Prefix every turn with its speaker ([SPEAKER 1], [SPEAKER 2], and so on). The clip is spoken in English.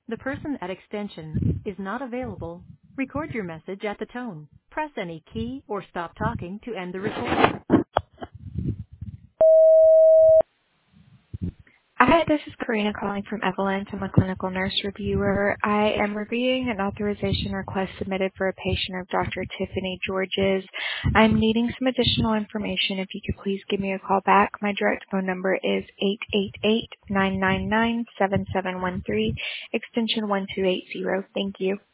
[SPEAKER 1] The person at extension is not available. Record your message at the tone. Press any key or stop talking to end the recording.
[SPEAKER 2] Hi, this is Karina calling from Evolent. I'm a clinical nurse reviewer. I am reviewing an authorization request submitted for a patient of Dr. Tiffany George's. I'm needing some additional information. If you could please give me a call back. My direct phone number is 888-999-7713, extension 1280. Thank you.